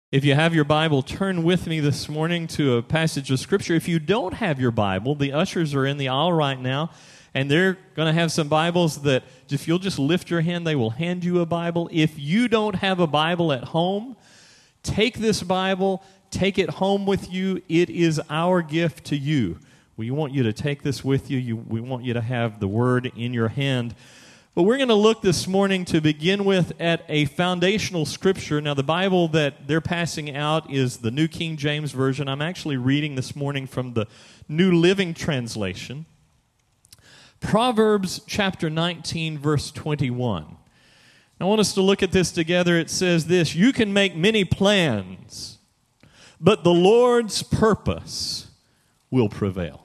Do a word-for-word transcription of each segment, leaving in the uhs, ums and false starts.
If you have your Bible, turn with me this morning to a passage of Scripture. If you don't have your Bible, the ushers are in the aisle right now, and they're going to have some Bibles that if you'll just lift your hand, they will hand you a Bible. If you don't have a Bible at home, take this Bible, take it home with you. It is our gift to you. We want you to take this with you. you we want you to have the Word in your hand. But we're going to look this morning to begin with at a foundational scripture. Now, the Bible that they're passing out is the New King James Version. I'm actually reading this morning from the New Living Translation. Proverbs chapter nineteen, verse twenty-one. I want us to look at this together. It says this: "You can make many plans, but the Lord's purpose will prevail."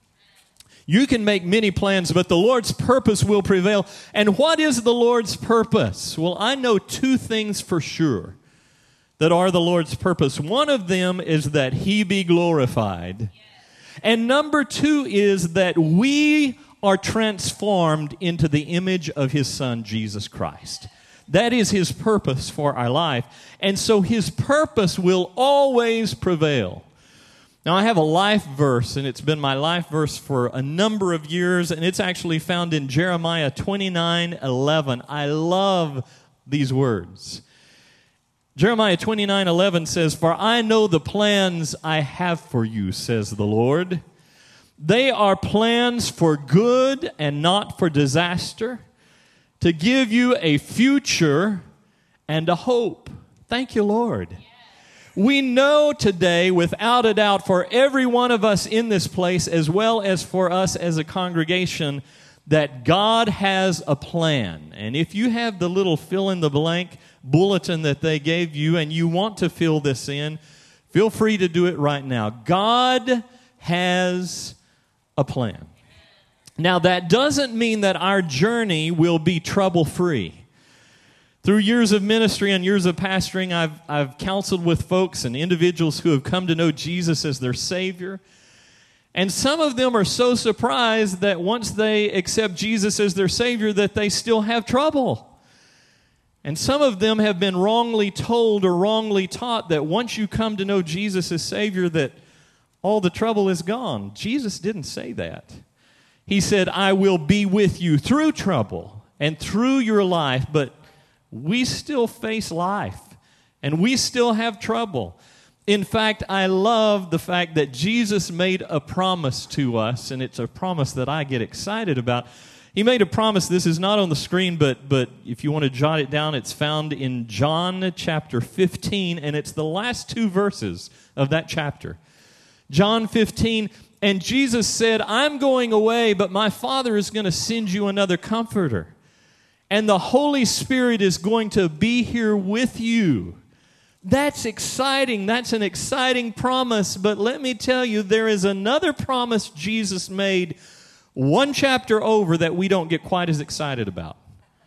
You can make many plans, but the Lord's purpose will prevail. And what is the Lord's purpose? Well, I know two things for sure that are the Lord's purpose. One of them is that He be glorified. And number two is that we are transformed into the image of His Son, Jesus Christ. That is His purpose for our life. And so His purpose will always prevail. Now, I have a life verse, and it's been my life verse for a number of years, and it's actually found in Jeremiah twenty-nine eleven. I love these words. Jeremiah twenty-nine eleven says, "For I know the plans I have for you, says the Lord. They are plans for good and not for disaster, to give you a future and a hope." Thank you, Lord. We know today, without a doubt, for every one of us in this place, as well as for us as a congregation, that God has a plan. And if you have the little fill-in-the-blank bulletin that they gave you and you want to fill this in, feel free to do it right now. God has a plan. Now, that doesn't mean that our journey will be trouble-free. Through years of ministry and years of pastoring, I've, I've counseled with folks and individuals who have come to know Jesus as their Savior. And some of them are so surprised that once they accept Jesus as their Savior that they still have trouble. And some of them have been wrongly told or wrongly taught that once you come to know Jesus as Savior that all the trouble is gone. Jesus didn't say that. He said, "I will be with you through trouble and through your life," but we still face life, and we still have trouble. In fact, I love the fact that Jesus made a promise to us, and it's a promise that I get excited about. He made a promise. This is not on the screen, but but if you want to jot it down, it's found in John chapter fifteen, and it's the last two verses of that chapter. John fifteen, "And Jesus said, 'I'm going away, but my Father is going to send you another comforter. And the Holy Spirit is going to be here with you.'" That's exciting. That's an exciting promise. But let me tell you, there is another promise Jesus made one chapter over that we don't get quite as excited about.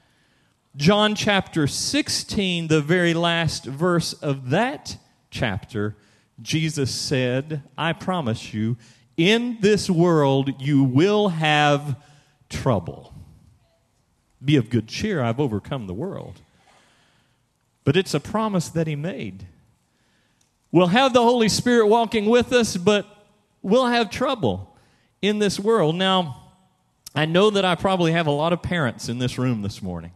John chapter sixteen, the very last verse of that chapter, Jesus said, "I promise you, in this world you will have trouble. Be of good cheer, I've overcome the world." But it's a promise that He made. We'll have the Holy Spirit walking with us, but we'll have trouble in this world. Now, I know that I probably have a lot of parents in this room this morning.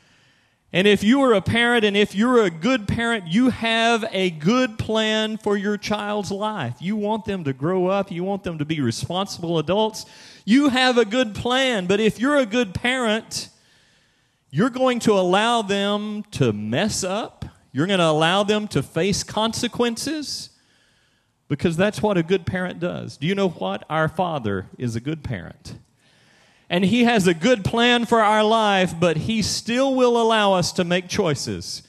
And if you are a parent, and if you're a good parent, you have a good plan for your child's life. You want them to grow up. You want them to be responsible adults. You have a good plan. But if you're a good parent, you're going to allow them to mess up. You're going to allow them to face consequences, because that's what a good parent does. Do you know what? Our Father is a good parent. And He has a good plan for our life, but He still will allow us to make choices,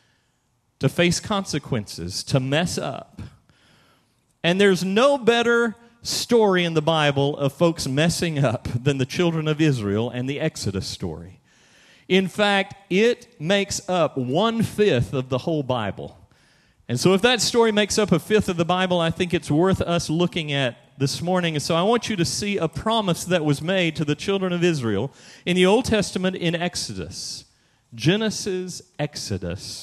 to face consequences, to mess up. And there's no better story in the Bible of folks messing up than the children of Israel and the Exodus story. In fact, it makes up one-fifth of the whole Bible. And so if that story makes up a fifth of the Bible, I think it's worth us looking at this morning. And so I want you to see a promise that was made to the children of Israel in the Old Testament in Exodus. Genesis, Exodus.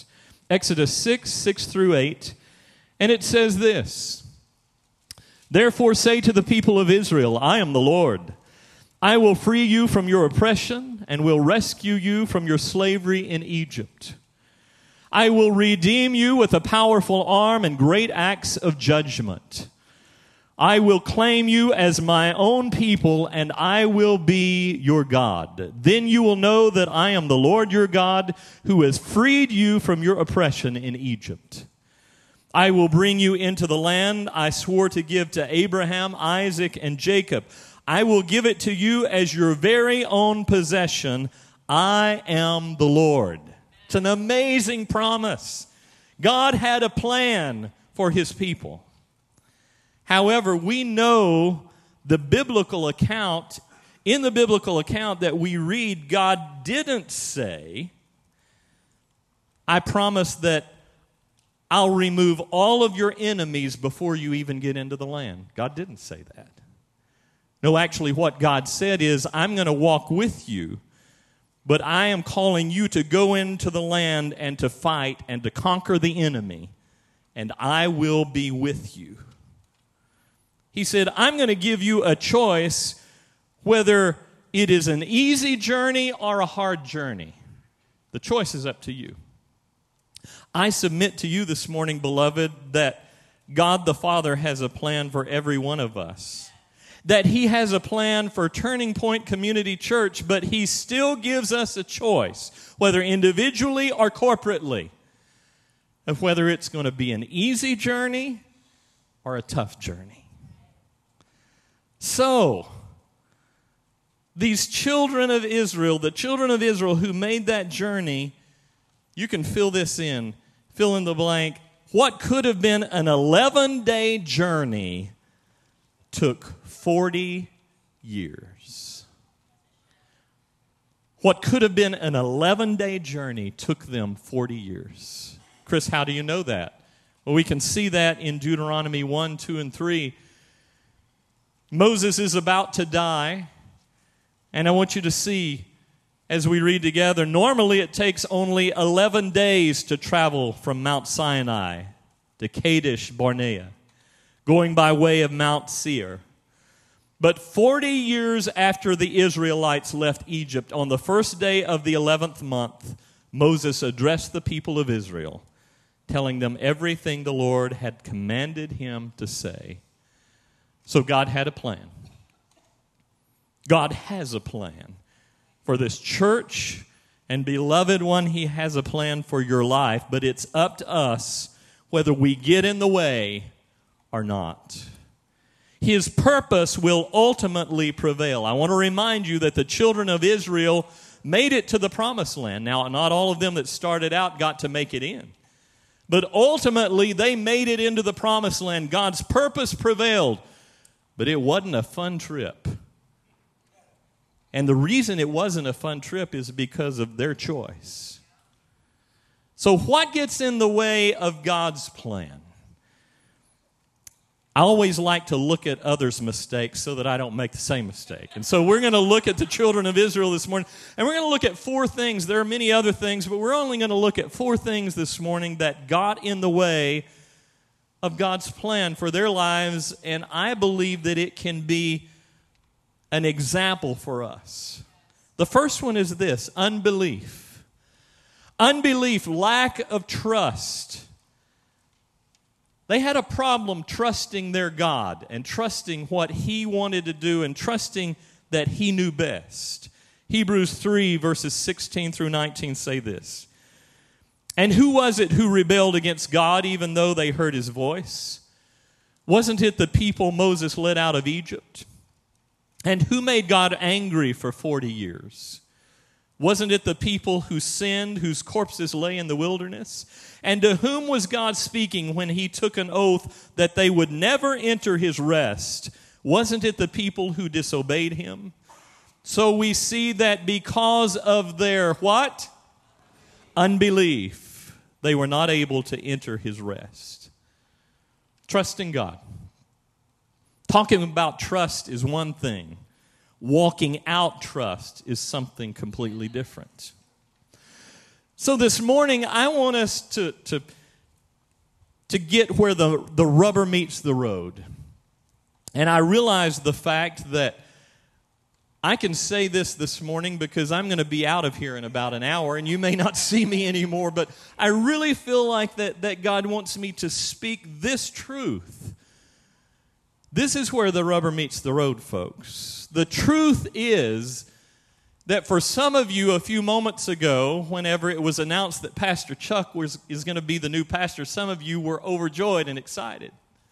Exodus six, six through eight, and it says this, "Therefore say to the people of Israel, I am the Lord. I will free you from your oppression and will rescue you from your slavery in Egypt. I will redeem you with a powerful arm and great acts of judgment. I will claim you as my own people, and I will be your God. Then you will know that I am the Lord your God, who has freed you from your oppression in Egypt. I will bring you into the land I swore to give to Abraham, Isaac, and Jacob. I will give it to you as your very own possession. I am the Lord." It's an amazing promise. God had a plan for his people. However, we know the biblical account, in the biblical account that we read, God didn't say, "I promise that I'll remove all of your enemies before you even get into the land." God didn't say that. No, actually what God said is, "I'm going to walk with you, but I am calling you to go into the land and to fight and to conquer the enemy, and I will be with you." He said, "I'm going to give you a choice whether it is an easy journey or a hard journey. The choice is up to you." I submit to you this morning, beloved, that God the Father has a plan for every one of us. That he has a plan for Turning Point Community Church, but he still gives us a choice, whether individually or corporately, of whether it's going to be an easy journey or a tough journey. So, these children of Israel, the children of Israel who made that journey, you can fill this in, fill in the blank. What could have been an eleven-day journey took forty years. What could have been an eleven-day journey took them forty years. Chris, how do you know that? Well, we can see that in Deuteronomy one, two, and three. Moses is about to die, and I want you to see as we read together, normally it takes only eleven days to travel from Mount Sinai to Kadesh Barnea, going by way of Mount Seir. But forty years after the Israelites left Egypt, on the first day of the eleventh month, Moses addressed the people of Israel, telling them everything the Lord had commanded him to say. So God had a plan. God has a plan for this church, and beloved one, he has a plan for your life, but it's up to us whether we get in the way or not. His purpose will ultimately prevail. I want to remind you that the children of Israel made it to the promised land. Now, not all of them that started out got to make it in. But ultimately, they made it into the promised land. God's purpose prevailed. But it wasn't a fun trip. And the reason it wasn't a fun trip is because of their choice. So what gets in the way of God's plan? I always like to look at others' mistakes so that I don't make the same mistake. And so we're going to look at the children of Israel this morning, and we're going to look at four things. There are many other things, but we're only going to look at four things this morning that got in the way of God's plan for their lives, and I believe that it can be an example for us. The first one is this: unbelief. Unbelief, lack of trust. They had a problem trusting their God and trusting what he wanted to do and trusting that he knew best. Hebrews three, verses sixteen through nineteen say this: "And who was it who rebelled against God even though they heard his voice? Wasn't it the people Moses led out of Egypt? And who made God angry for forty years? Wasn't it the people who sinned, whose corpses lay in the wilderness? And to whom was God speaking when he took an oath that they would never enter his rest? Wasn't it the people who disobeyed him? So we see that because of their what? Unbelief, they were not able to enter his rest. Trusting God. Talking about trust is one thing. Walking out trust is something completely different. So this morning, I want us to, to, to get where the, the rubber meets the road. And I realize the fact that I can say this this morning because I'm going to be out of here in about an hour, and you may not see me anymore, but I really feel like that, that God wants me to speak this truth. This is where the rubber meets the road, folks. The truth is that for some of you a few moments ago, whenever it was announced that Pastor Chuck was, is going to be the new pastor, some of you were overjoyed and excited.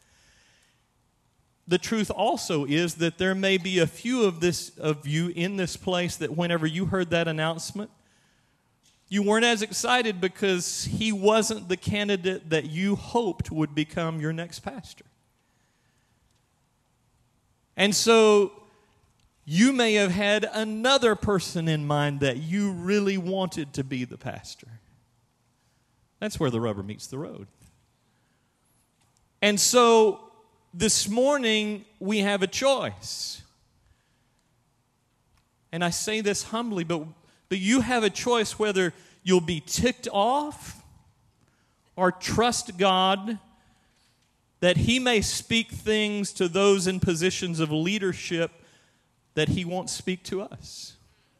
The truth also is that there may be a few of this of you in this place that whenever you heard that announcement, you weren't as excited because he wasn't the candidate that you hoped would become your next pastor. And so you may have had another person in mind that you really wanted to be the pastor. That's where the rubber meets the road. And so this morning we have a choice. And I say this humbly, but, but you have a choice whether you'll be ticked off or trust God that He may speak things to those in positions of leadership that He won't speak to us.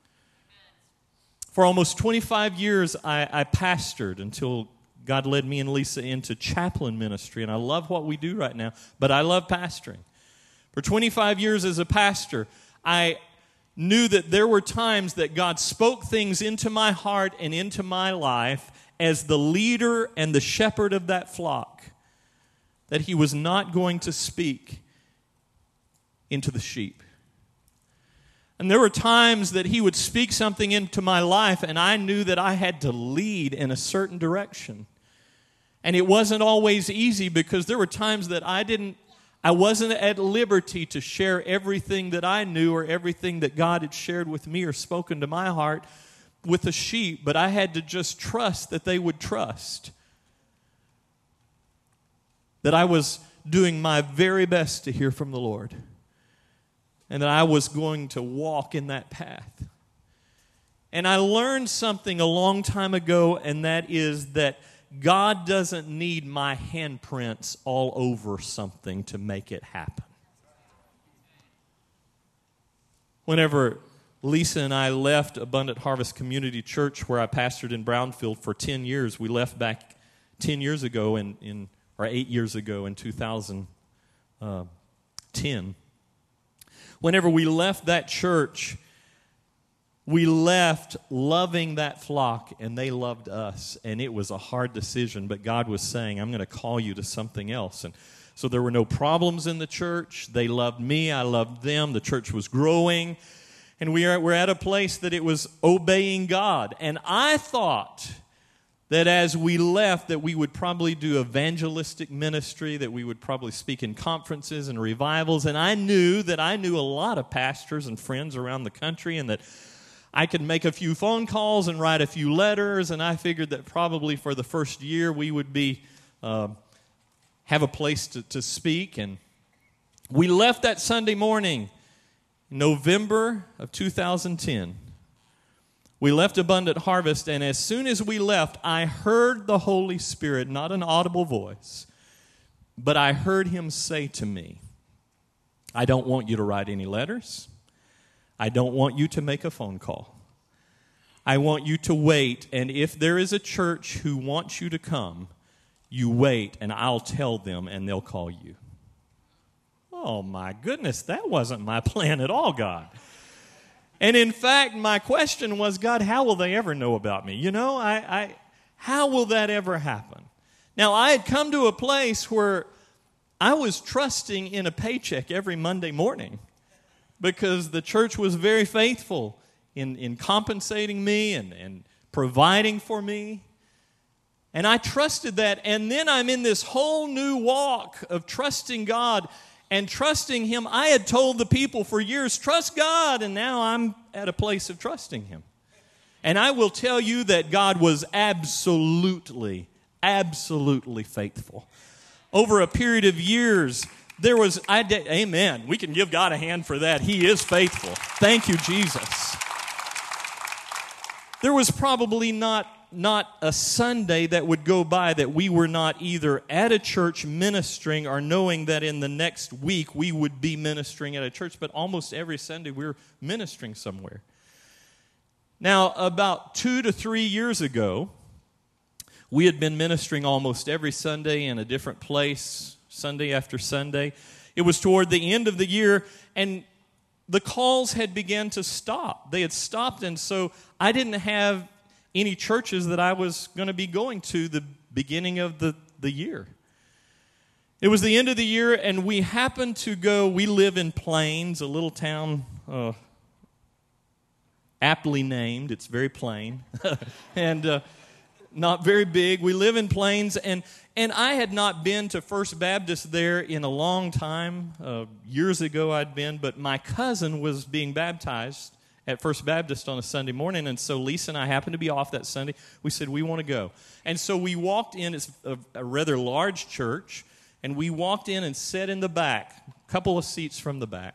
For almost twenty-five years, I, I pastored until God led me and Lisa into chaplain ministry, and I love what we do right now, but I love pastoring. For twenty-five years as a pastor, I knew that there were times that God spoke things into my heart and into my life as the leader and the shepherd of that flock that He was not going to speak into the sheep. And there were times that He would speak something into my life, and I knew that I had to lead in a certain direction. And it wasn't always easy because there were times that I didn't, I wasn't at liberty to share everything that I knew or everything that God had shared with me or spoken to my heart with the sheep, but I had to just trust that they would trust. That I was doing my very best to hear from the Lord. And that I was going to walk in that path. And I learned something a long time ago, and that is that God doesn't need my handprints all over something to make it happen. Whenever Lisa and I left Abundant Harvest Community Church, where I pastored in Brownfield for ten years, we left back ten years ago, in, in or eight years ago in two thousand ten. Whenever we left that church, we left loving that flock, and they loved us. And it was a hard decision, but God was saying, I'm going to call you to something else. And so there were no problems in the church. They loved me. I loved them. The church was growing. And we are, we're at a place that it was obeying God. And I thought that as we left, that we would probably do evangelistic ministry, that we would probably speak in conferences and revivals. And I knew that I knew a lot of pastors and friends around the country, and that I could make a few phone calls and write a few letters. And I figured that probably for the first year we would be uh, have a place to, to speak. And we left that Sunday morning, November of two thousand ten. We left Abundant Harvest, and as soon as we left, I heard the Holy Spirit, not an audible voice, but I heard Him say to me, I don't want you to write any letters. I don't want you to make a phone call. I want you to wait, and if there is a church who wants you to come, you wait, and I'll tell them, and they'll call you. Oh, my goodness, that wasn't my plan at all, God. And in fact, my question was, God, how will they ever know about me? You know, I, I, how will that ever happen? Now, I had come to a place where I was trusting in a paycheck every Monday morning because the church was very faithful in, in compensating me and, and providing for me. And I trusted that. And then I'm in this whole new walk of trusting God and trusting Him. I had told the people for years, trust God, and now I'm at a place of trusting Him. And I will tell you that God was absolutely, absolutely faithful. Over a period of years, there was, I did, amen, we can give God a hand for that. He is faithful. Thank you, Jesus. There was probably not not a Sunday that would go by that we were not either at a church ministering or knowing that in the next week we would be ministering at a church, but almost every Sunday we were ministering somewhere. Now, about two to three years ago, we had been ministering almost every Sunday in a different place, Sunday after Sunday. It was toward the end of the year, and the calls had begun to stop. They had stopped, and so I didn't have any churches that I was going to be going to the beginning of the, the year. It was the end of the year, and we happened to go, we live in Plains, a little town uh, aptly named. It's very plain. and uh, not very big. We live in Plains, and and I had not been to First Baptist there in a long time. Uh, years ago I'd been, but my cousin was being baptized at First Baptist on a Sunday morning, and so Lisa and I happened to be off that Sunday. We said, we want to go. And so we walked in. It's a, a rather large church, and we walked in and sat in the back, a couple of seats from the back.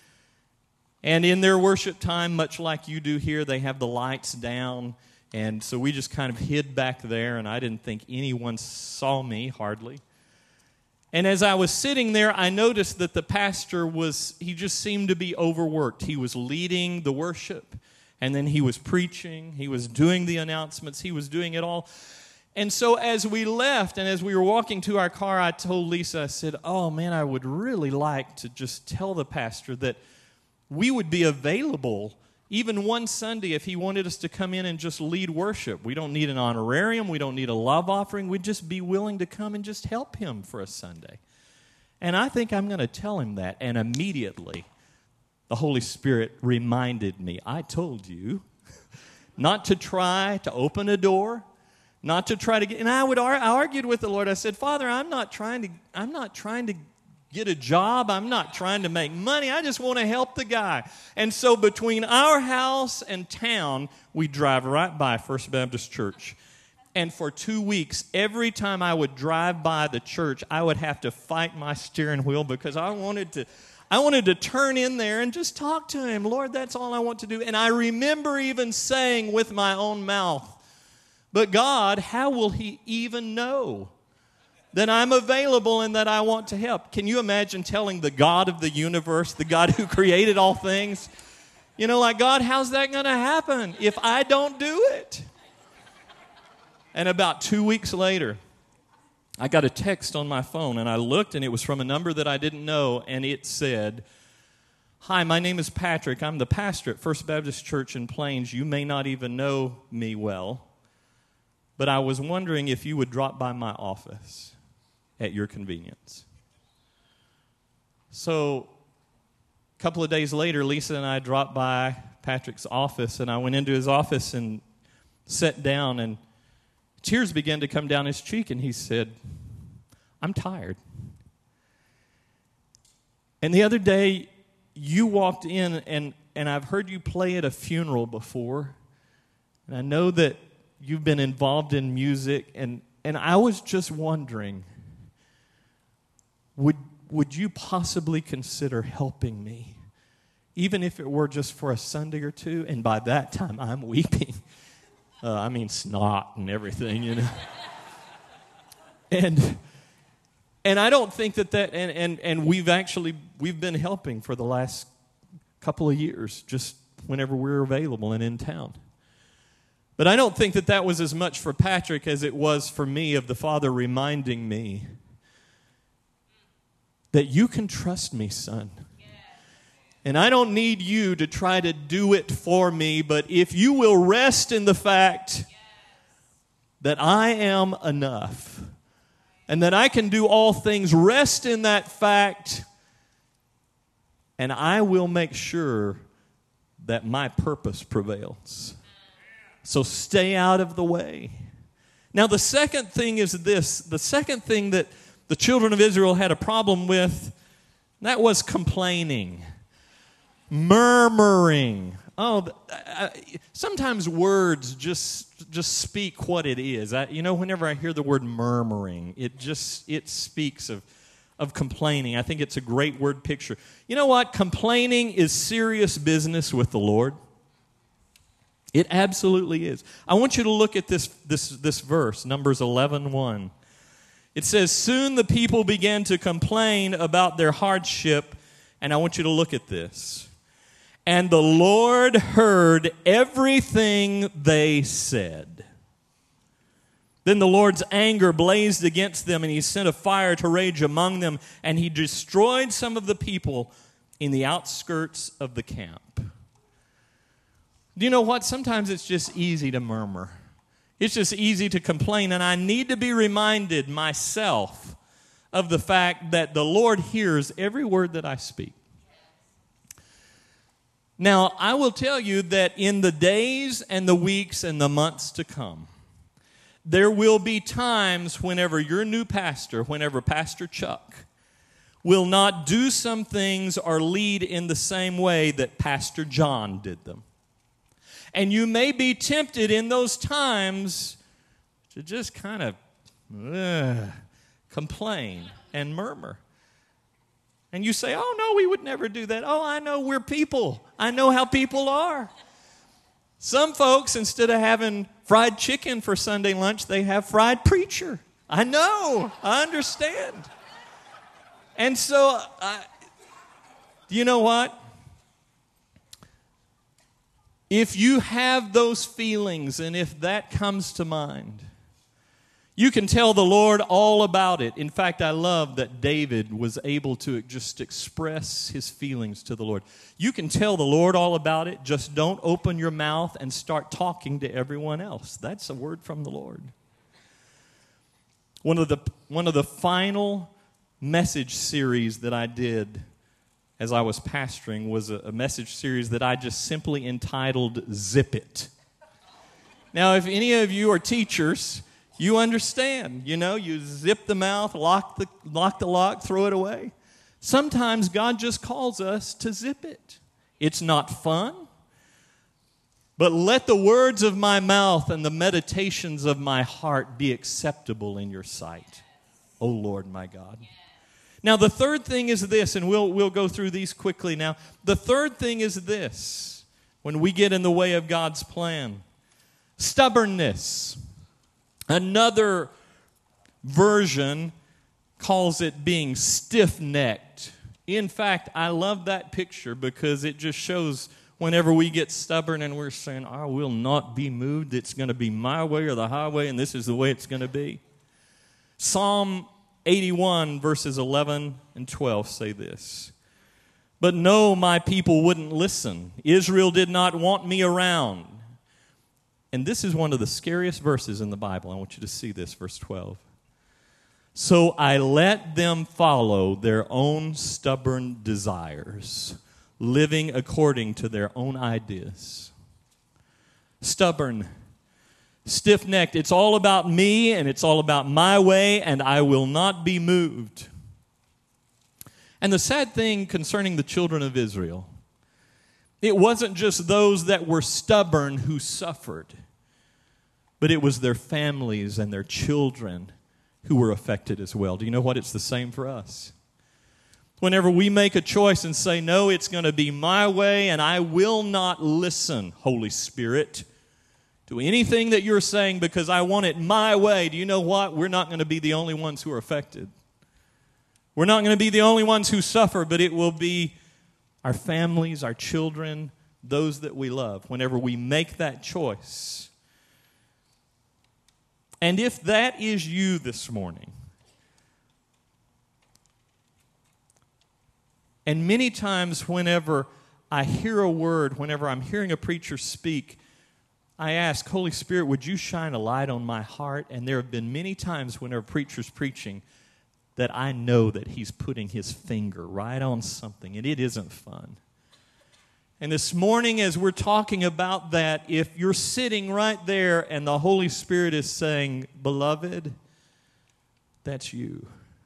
And in their worship time, much like you do here, they have the lights down. And so we just kind of hid back there, and I didn't think anyone saw me, hardly. And as I was sitting there, I noticed that the pastor was, he just seemed to be overworked. He was leading the worship, and then he was preaching, he was doing the announcements, he was doing it all. And so as we left, and as we were walking to our car, I told Lisa, I said, oh man, I would really like to just tell the pastor that we would be available even one Sunday if he wanted us to come in and just lead worship. We don't need an honorarium. We don't need a love offering. We'd just be willing to come and just help him for a Sunday. And I think I'm going to tell him that. And immediately, the Holy Spirit reminded me, I told you not to try to open a door, not to try to get, and I would I argued with the Lord. I said, Father, I'm not trying to, I'm not trying to get a job. I'm not trying to make money. I just want to help the guy. And so between our house and town, we drive right by First Baptist Church. And for two weeks, every time I would drive by the church, I would have to fight my steering wheel because I wanted to I wanted to turn in there and just talk to him. Lord, that's all I want to do. And I remember even saying with my own mouth, but God, how will he even know that I'm available and that I want to help? Can you imagine telling the God of the universe, the God who created all things, you know, like, God, how's that going to happen if I don't do it? And about two weeks later, I got a text on my phone, and I looked, and it was from a number that I didn't know, and it said, hi, my name is Patrick. I'm the pastor at First Baptist Church in Plains. You may not even know me well, but I was wondering if you would drop by my office at your convenience. So a couple of days later, Lisa and I dropped by Patrick's office, and I went into his office and sat down, and tears began to come down his cheek, and he said, I'm tired. And the other day, you walked in, and, and I've heard you play at a funeral before, and I know that you've been involved in music, and, and I was just wondering, would, would you possibly consider helping me, even if it were just for a Sunday or two? And by that time, I'm weeping. Uh, I mean, snot and everything, you know. and and I don't think that that, and, and, and we've actually, we've been helping for the last couple of years, just whenever we're available and in town. But I don't think that that was as much for Patrick as it was for me, of the Father reminding me that you can trust me, son. And I don't need you to try to do it for me, but if you will rest in the fact that I am enough and that I can do all things, rest in that fact, and I will make sure that my purpose prevails. So stay out of the way. Now, the second thing is this. The second thing that the children of Israel had a problem with, that was complaining. Murmuring. Oh, uh, sometimes words just just speak what it is. I, you know, whenever I hear the word murmuring, it just it speaks of of complaining. I think it's a great word picture. You know what? Complaining is serious business with the Lord. It absolutely is. I want you to look at this, this, this verse, Numbers eleven one. It says, soon the people began to complain about their hardship, and I want you to look at this. And the Lord heard everything they said. Then the Lord's anger blazed against them, and he sent a fire to rage among them, and he destroyed some of the people in the outskirts of the camp. Do you know what? Sometimes it's just easy to murmur. It's just easy to complain, and I need to be reminded myself of the fact that the Lord hears every word that I speak. Now, I will tell you that in the days and the weeks and the months to come, there will be times whenever your new pastor, whenever Pastor Chuck, will not do some things or lead in the same way that Pastor John did them. And you may be tempted in those times to just kind of uh, complain and murmur. And you say, oh, no, we would never do that. Oh, I know we're people. I know how people are. Some folks, instead of having fried chicken for Sunday lunch, they have fried preacher. I know. I understand. And so, uh, you know what? If you have those feelings and if that comes to mind, you can tell the Lord all about it. In fact, I love that David was able to just express his feelings to the Lord. You can tell the Lord all about it. Just don't open your mouth and start talking to everyone else. That's a word from the Lord. One of the, one of the final message series that I did as I was pastoring was a, a message series that I just simply entitled Zip It. Now, if any of you are teachers, you understand. You know, you zip the mouth, lock the, lock the lock, throw it away. Sometimes God just calls us to zip it. It's not fun, but let the words of my mouth and the meditations of my heart be acceptable in your sight, O Lord my God. Now, the third thing is this, and we'll, we'll go through these quickly now. The third thing is this, when we get in the way of God's plan. Stubbornness. Another version calls it being stiff-necked. In fact, I love that picture because it just shows whenever we get stubborn and we're saying, I will not be moved, it's going to be my way or the highway, and this is the way it's going to be. Psalm eighty-one, verses eleven and twelve say this. But no, my people wouldn't listen. Israel did not want me around. And this is one of the scariest verses in the Bible. I want you to see this, verse twelve. So I let them follow their own stubborn desires, living according to their own ideas. Stubborn, stiff-necked. It's all about me and it's all about my way, and I will not be moved. And the sad thing concerning the children of Israel, it wasn't just those that were stubborn who suffered, but it was their families and their children who were affected as well. Do you know what? It's the same for us. Whenever we make a choice and say, no, it's going to be my way and I will not listen, Holy Spirit, to anything that you're saying because I want it my way, do you know what? We're not going to be the only ones who are affected. We're not going to be the only ones who suffer, but it will be our families, our children, those that we love, whenever we make that choice. And if that is you this morning, and many times whenever I hear a word, whenever I'm hearing a preacher speak, I ask, Holy Spirit, would you shine a light on my heart? And there have been many times whenever a preacher's preaching that I know that he's putting his finger right on something, and it isn't fun. And this morning, as we're talking about that, if you're sitting right there and the Holy Spirit is saying, beloved, that's you,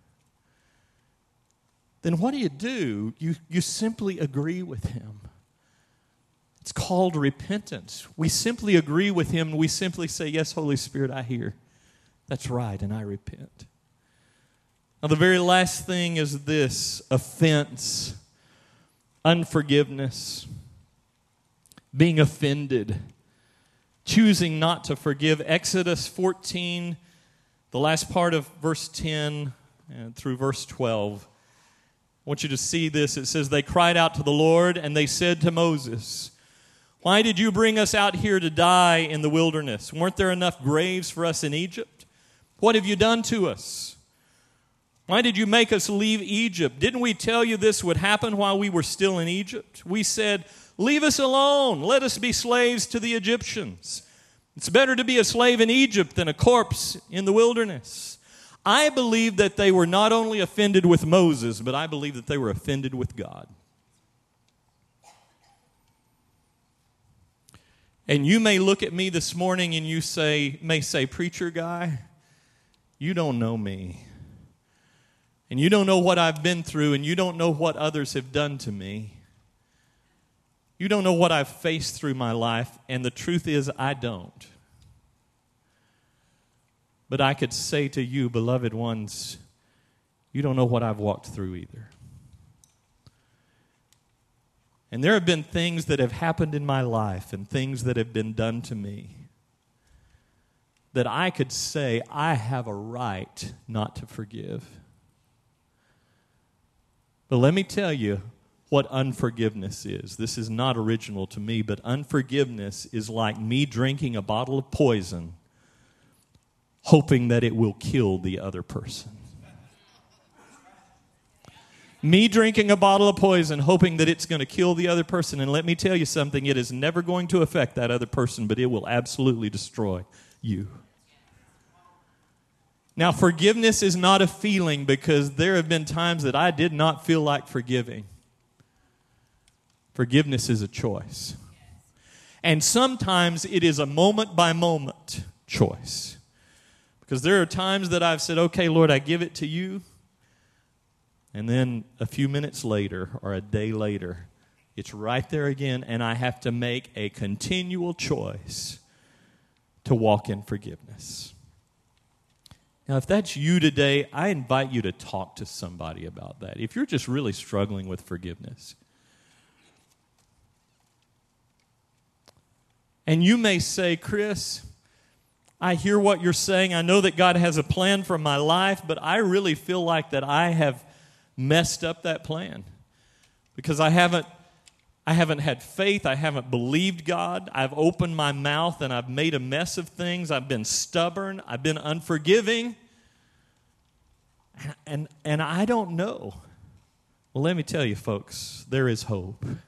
then what do you do? You, you simply agree with him. It's called repentance. We simply agree with him, and we simply say, yes, Holy Spirit, I hear. That's right, and I repent. Now, the very last thing is this: offense, unforgiveness, being offended. choosing not to forgive. Exodus fourteen, the last part of verse ten and through verse twelve. I want you to see this. It says, they cried out to the Lord, and they said to Moses, why did you bring us out here to die in the wilderness? Weren't there enough graves for us in Egypt? What have you done to us? Why did you make us leave Egypt? Didn't we tell you this would happen while we were still in Egypt? We said, leave us alone. Let us be slaves to the Egyptians. It's better to be a slave in Egypt than a corpse in the wilderness. I believe that they were not only offended with Moses, but I believe that they were offended with God. And you may look at me this morning and you say, may say, preacher guy, you don't know me. And you don't know what I've been through, and you don't know what others have done to me. You don't know what I've faced through my life, and the truth is, I don't. But I could say to you, beloved ones, you don't know what I've walked through either. And there have been things that have happened in my life and things that have been done to me that I could say I have a right not to forgive. But let me tell you what unforgiveness is. This is not original to me, but unforgiveness is like me drinking a bottle of poison, hoping that it will kill the other person. Me drinking a bottle of poison, hoping that it's going to kill the other person. And let me tell you something, it is never going to affect that other person, but it will absolutely destroy you. Now, forgiveness is not a feeling, because there have been times that I did not feel like forgiving. Forgiveness is a choice. And sometimes it is a moment-by-moment choice. Because there are times that I've said, okay, Lord, I give it to you. And then a few minutes later or a day later, it's right there again, and I have to make a continual choice to walk in forgiveness. Now, if that's you today, I invite you to talk to somebody about that. If you're just really struggling with forgiveness. And you may say, Chris, I hear what you're saying. I know that God has a plan for my life, but I really feel like that I have messed up that plan. Because I haven't I haven't had faith. I haven't believed God. I've opened my mouth and I've made a mess of things. I've been stubborn. I've been unforgiving. And, and I don't know. Well, let me tell you, folks, there is hope. A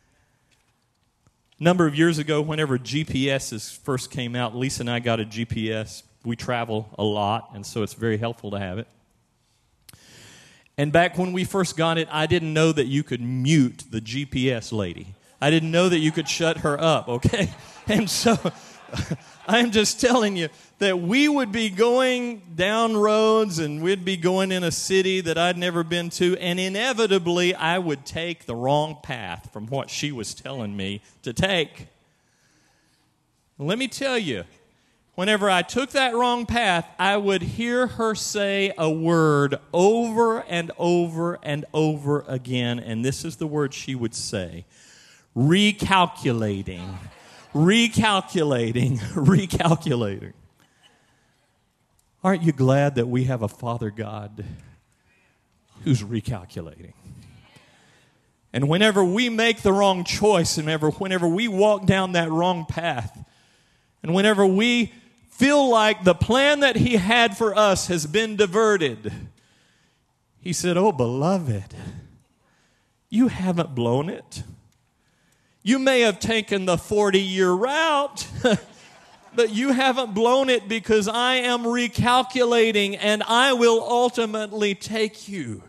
number of years ago, whenever G P Ses first came out, Lisa and I got a G P S. We travel a lot, and so it's very helpful to have it. And back when we first got it, I didn't know that you could mute the G P S lady. I didn't know that you could shut her up, okay? And so I'm just telling you that we would be going down roads and we'd be going in a city that I'd never been to, and inevitably I would take the wrong path from what she was telling me to take. Let me tell you, whenever I took that wrong path, I would hear her say a word over and over and over again, and this is the word she would say: recalculating, recalculating, recalculating. Aren't you glad that we have a Father God who's recalculating? And whenever we make the wrong choice, and whenever, whenever we walk down that wrong path, and whenever we feel like the plan that He had for us has been diverted, He said, oh, beloved, you haven't blown it. You may have taken the forty-year route, but you haven't blown it, because I am recalculating, and I will ultimately take you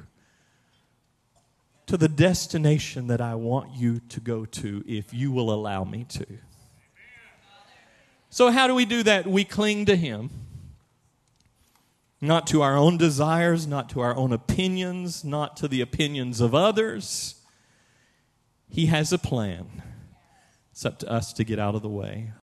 to the destination that I want you to go to if you will allow me to. So how do we do that? We cling to Him. Not to our own desires, not to our own opinions, not to the opinions of others. He has a plan. It's up to us to get out of the way.